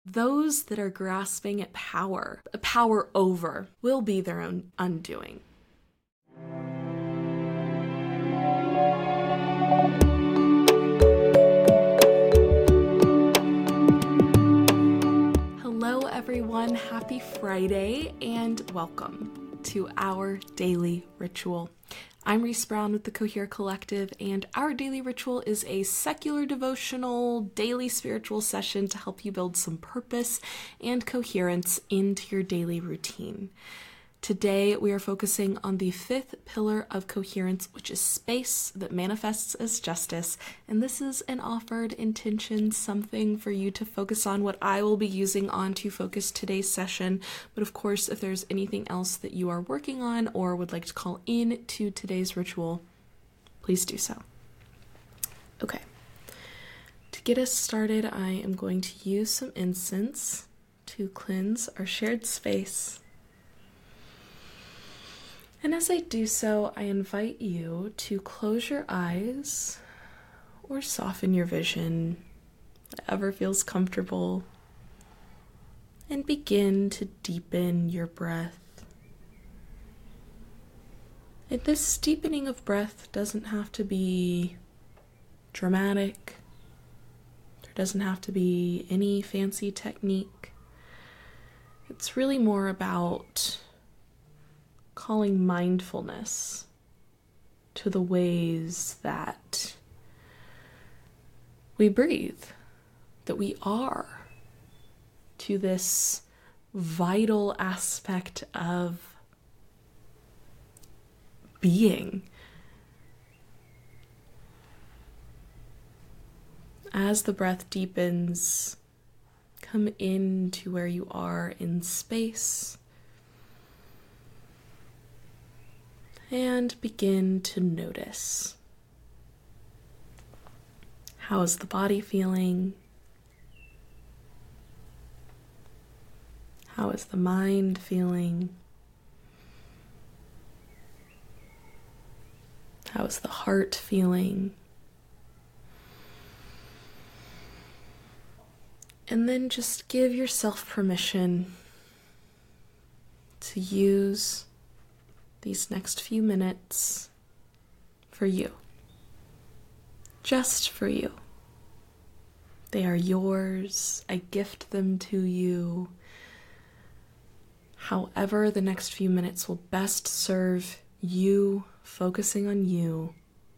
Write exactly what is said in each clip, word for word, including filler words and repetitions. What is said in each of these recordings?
Those that are grasping at power, power over, will be their own undoing. Hello everyone, happy Friday and welcome to our daily ritual. I'm Reese Brown with the Cohere Collective, and our daily ritual is a secular devotional daily spiritual session to help you build some purpose and coherence into your daily routine. Today, we are focusing on the fifth pillar of coherence, which is space that manifests as justice. And this is an offered intention, something for you to focus on, what I will be using on to focus today's session. But of course, if there's anything else that you are working on or would like to call in to today's ritual, please do so. Okay. To get us started, I am going to use some incense to cleanse our shared space. And as I do so, I invite you to close your eyes or soften your vision, whatever feels comfortable, and begin to deepen your breath. And this deepening of breath doesn't have to be dramatic. There doesn't have to be any fancy technique. It's really more about calling mindfulness to the ways that we breathe, that we are, to this vital aspect of being. As the breath deepens, come into where you are in space. And begin to notice. How is the body feeling? How is the mind feeling? How is the heart feeling? And then just give yourself permission to use these next few minutes for you. Just for you. They are yours. I gift them to you. However, the next few minutes will best serve you, focusing on you.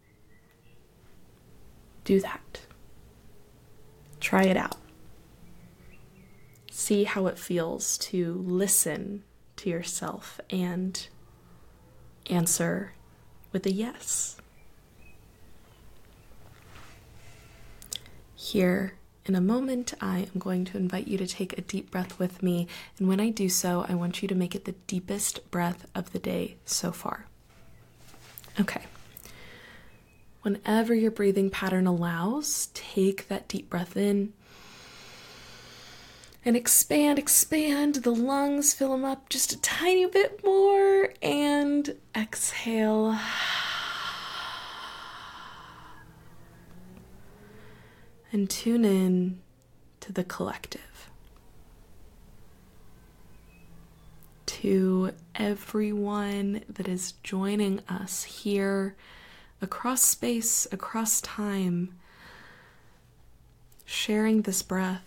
Do that. Try it out. See how it feels to listen to yourself and answer with a yes. Here in a moment, I am going to invite you to take a deep breath with me, and when I do so, I want you to make it the deepest breath of the day so far. Okay. Whenever your breathing pattern allows, take that deep breath in. And expand, expand the lungs, fill them up just a tiny bit more, and exhale. And tune in to the collective. To everyone that is joining us here across space, across time, sharing this breath.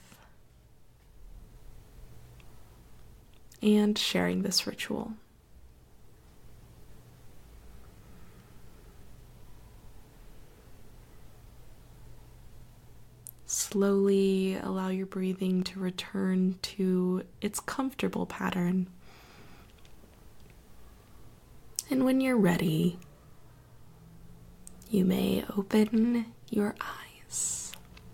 And sharing this ritual. Slowly allow your breathing to return to its comfortable pattern. And when you're ready, you may open your eyes.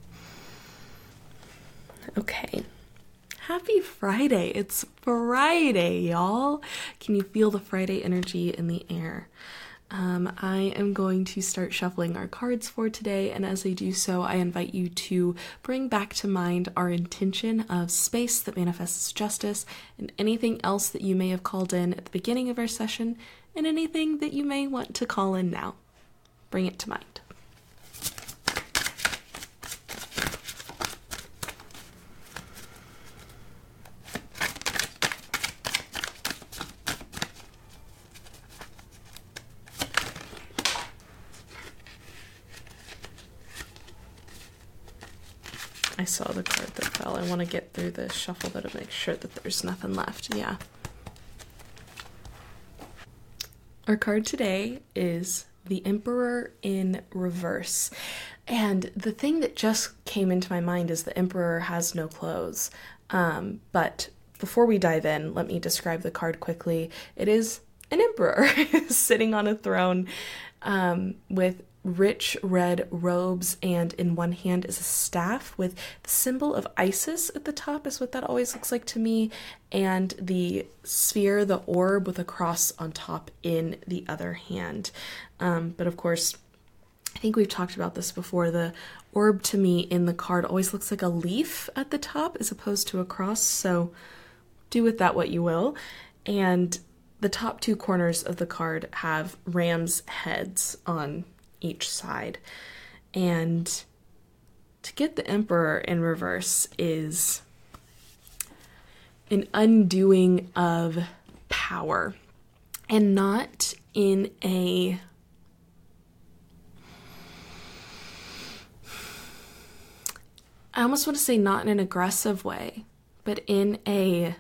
Okay. Happy Friday. It's Friday, y'all. Can you feel the Friday energy in the air? Um, I am going to start shuffling our cards for today, and as I do so, I invite you to bring back to mind our intention of space that manifests justice, and anything else that you may have called in at the beginning of our session, and anything that you may want to call in now. Bring it to mind. I saw the card that fell. I want to get through the shuffle though to make sure that there's nothing left. Yeah. Our card today is the Emperor in reverse. And the thing that just came into my mind is the Emperor has no clothes. Um, but before we dive in, let me describe the card quickly. It is an emperor sitting on a throne um, with rich red robes, and in one hand is a staff with the symbol of Isis at the top, is what that always looks like to me, and the sphere, the orb with a cross on top in the other hand. Um, but of course, I think we've talked about this before, the orb to me in the card always looks like a leaf at the top as opposed to a cross, so do with that what you will. And the top two corners of the card have ram's heads on each side. And to get the Emperor in reverse is an undoing of power, and not in a I almost want to say not in an aggressive way, but in a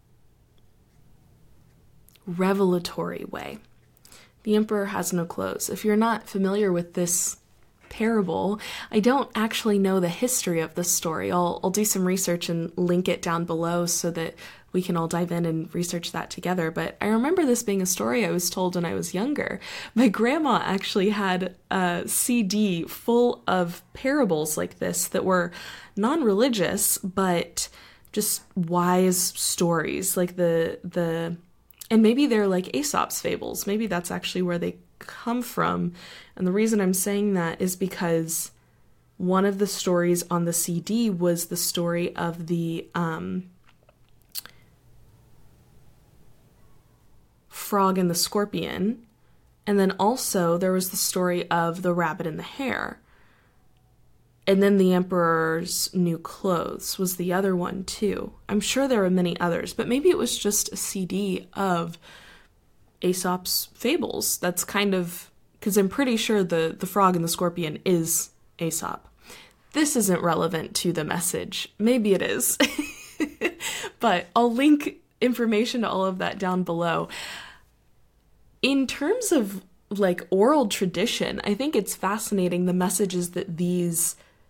revelatory way. The Emperor has no clothes. If you're not familiar with this parable, I don't actually know the history of this story. I'll, I'll do some research and link it down below so that we can all dive in and research that together. But I remember this being a story I was told when I was younger. My grandma actually had a C D full of parables like this that were non-religious, but just wise stories, like the the and maybe they're like Aesop's fables. Maybe that's actually where they come from. And the reason I'm saying that is because one of the stories on the C D was the story of the um, frog and the scorpion. And then also there was the story of the rabbit and the hare. And then the Emperor's new clothes was the other one too. I'm sure there were many others, but maybe it was just a C D of Aesop's fables. That's kind of, because I'm pretty sure the, the frog and the scorpion is Aesop. This isn't relevant to the message. Maybe it is. But I'll link information to all of that down below. In terms of like oral tradition, I think it's fascinating the messages that these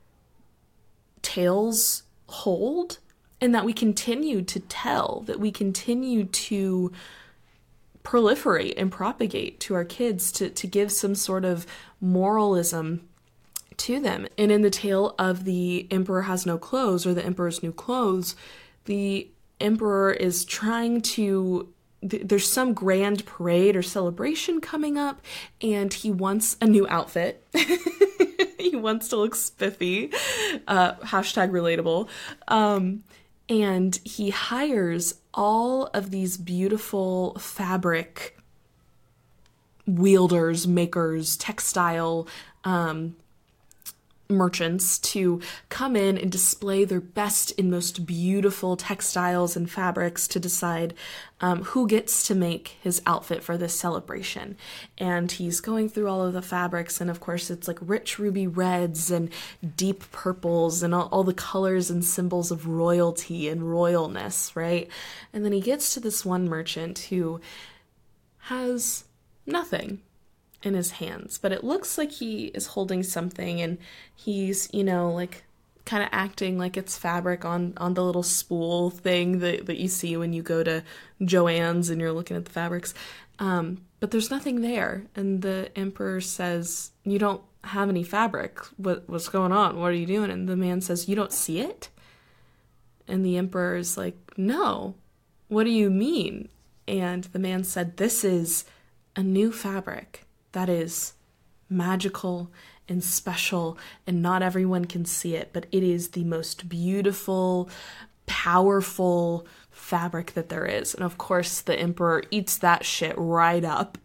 tales hold, and that we continue to tell, that we continue to proliferate and propagate to our kids to, to give some sort of moralism to them. And in the tale of the Emperor has no clothes, or the Emperor's new clothes, the Emperor is trying to th- there's some grand parade or celebration coming up, and he wants a new outfit. He wants to look spiffy, uh, hashtag relatable. Um, and he hires all of these beautiful fabric wielders, makers, textile um, merchants to come in and display their best and most beautiful textiles and fabrics to decide um, who gets to make his outfit for this celebration. And he's going through all of the fabrics, and of course it's like rich ruby reds and deep purples and all, all the colors and symbols of royalty and royalness, right? And then he gets to this one merchant who has nothing in his hands, but it looks like he is holding something, and he's, you know, like kind of acting like it's fabric on on the little spool thing that, that you see when you go to Joann's and you're looking at the fabrics, um but there's nothing there. And the Emperor says, "You don't have any fabric. What what's going on? What are you doing?" And the man says, "You don't see it?" And the Emperor is like, "No, what do you mean?" And the man said, "This is a new fabric that is magical and special, and not everyone can see it, but it is the most beautiful, powerful fabric that there is." And of course, the Emperor eats that shit right up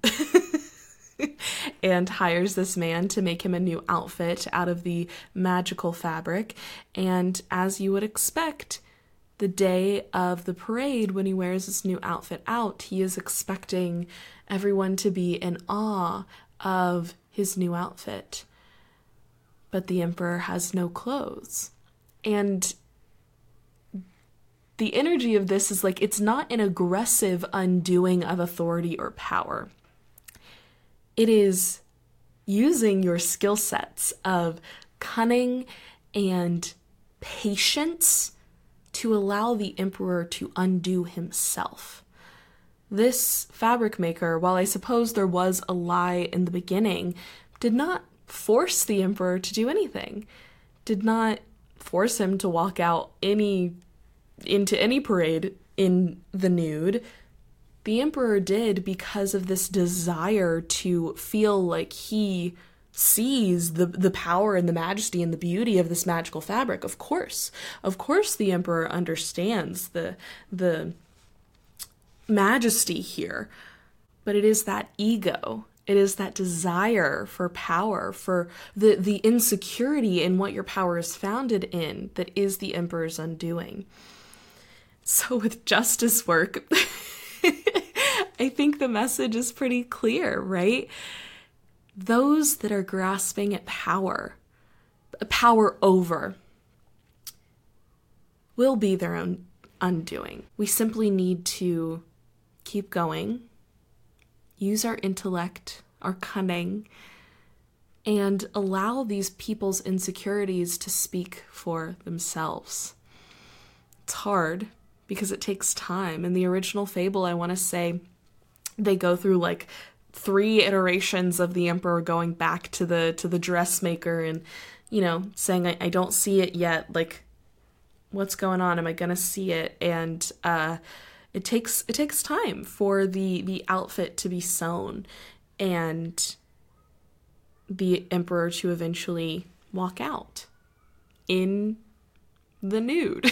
and hires this man to make him a new outfit out of the magical fabric. And as you would expect, the day of the parade, when he wears this new outfit out, he is expecting everyone to be in awe of his new outfit. But the Emperor has no clothes. And the energy of this is like, it's not an aggressive undoing of authority or power. It is using your skill sets of cunning and patience to allow the emperor to undo himself. This fabric maker, while I suppose there was a lie in the beginning, did not force the emperor to do anything, did not force him to walk out any into any parade in the nude. The emperor did because of this desire to feel like he sees the the power and the majesty and the beauty of this magical fabric. Of course, of course, the emperor understands the the majesty here, but it is that ego. It is that desire for power, for the the insecurity in what your power is founded in, that is the emperor's undoing. So with justice work, I think the message is pretty clear, right? Those that are grasping at power, power over, will be their own undoing. We simply need to keep going, use our intellect, our cunning, and allow these people's insecurities to speak for themselves. It's hard because it takes time. In the original fable, I want to say they go through like three iterations of the emperor going back to the to the dressmaker and, you know, saying, I, I don't see it yet. Like, what's going on? Am I going to see it? And uh, it takes it takes time for the, the outfit to be sewn and the emperor to eventually walk out in the nude.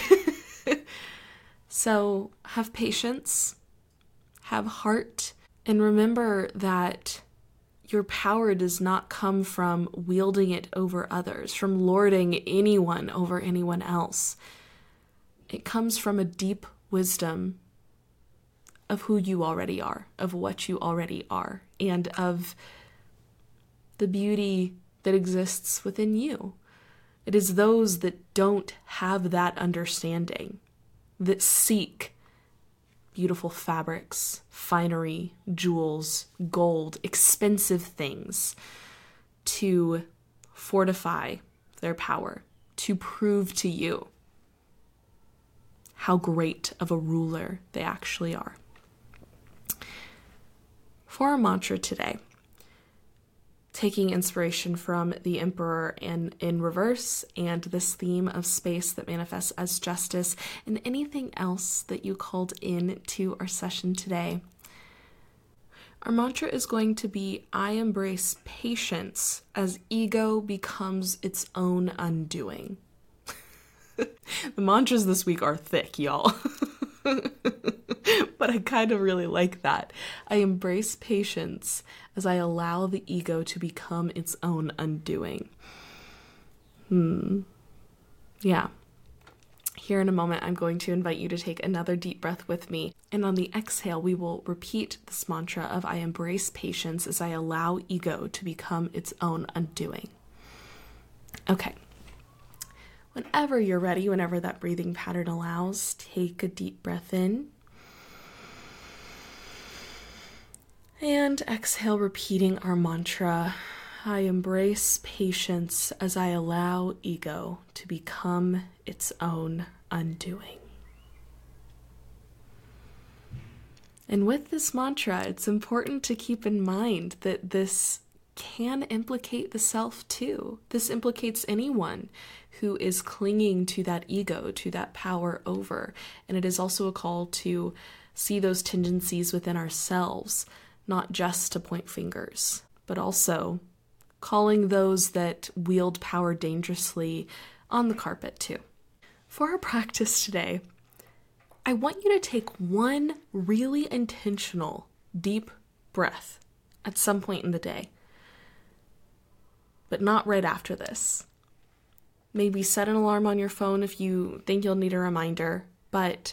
So have patience, have heart, and remember that your power does not come from wielding it over others, from lording anyone over anyone else. It comes from a deep wisdom of who you already are, of what you already are, and of the beauty that exists within you. It is those that don't have that understanding, that seek beautiful fabrics, finery, jewels, gold, expensive things to fortify their power, to prove to you how great of a ruler they actually are. For our mantra today, taking inspiration from the emperor and in reverse and this theme of space that manifests as justice and anything else that you called in to our session today. Our mantra is going to be, I embrace patience as ego becomes its own undoing. The mantras this week are thick, y'all. But I kind of really like that. I embrace patience as I allow the ego to become its own undoing. Hmm. Yeah. Here in a moment, I'm going to invite you to take another deep breath with me. And on the exhale, we will repeat this mantra of I embrace patience as I allow ego to become its own undoing. Okay. Whenever you're ready, whenever that breathing pattern allows, take a deep breath in. And exhale, repeating our mantra, I embrace patience as I allow ego to become its own undoing. And with this mantra, it's important to keep in mind that this can implicate the self too. This implicates anyone who is clinging to that ego, to that power over. And it is also a call to see those tendencies within ourselves, not just to point fingers, but also calling those that wield power dangerously on the carpet too. For our practice today, I want you to take one really intentional, deep breath at some point in the day, but not right after this. Maybe set an alarm on your phone if you think you'll need a reminder, but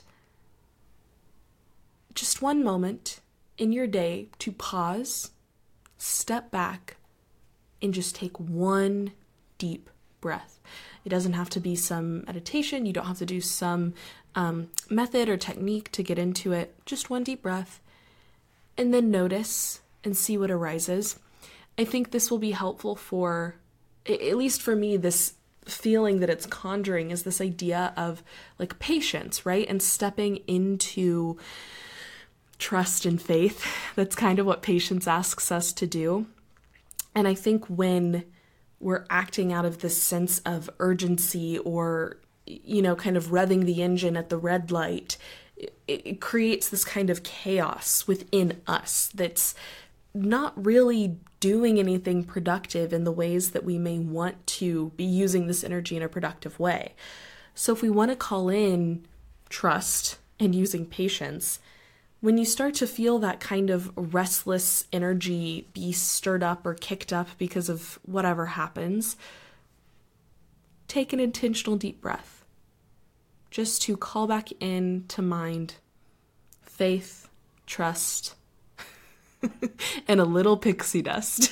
just one moment in your day to pause, step back, and just take one deep breath. breath. It doesn't have to be some meditation. You don't have to do some um, method or technique to get into it. Just one deep breath, and then notice and see what arises. I think this will be helpful for, at least for me, this feeling that it's conjuring is this idea of like patience, right? And stepping into trust and faith. That's kind of what patience asks us to do. And I think when we're acting out of this sense of urgency or, you know, kind of revving the engine at the red light, it, it creates this kind of chaos within us that's not really doing anything productive in the ways that we may want to be using this energy in a productive way. So if we want to call in trust and using patience, when you start to feel that kind of restless energy be stirred up or kicked up because of whatever happens, take an intentional deep breath just to call back into mind faith, trust, and a little pixie dust.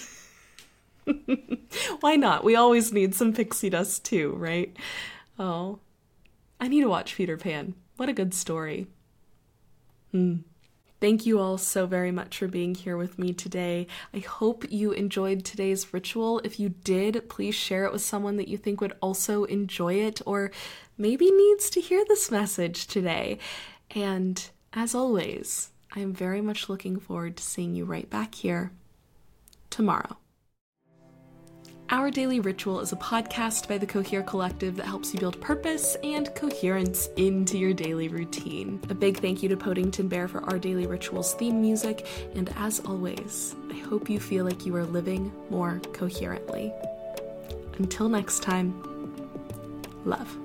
Why not? We always need some pixie dust too, right? Oh, I need to watch Peter Pan. What a good story. Hmm. Thank you all so very much for being here with me today. I hope you enjoyed today's ritual. If you did, please share it with someone that you think would also enjoy it or maybe needs to hear this message today. And as always, I am very much looking forward to seeing you right back here tomorrow. Our Daily Ritual is a podcast by the Cohere Collective that helps you build purpose and coherence into your daily routine. A big thank you to Podington Bear for our Daily Rituals theme music, and as always, I hope you feel like you are living more coherently. Until next time, love.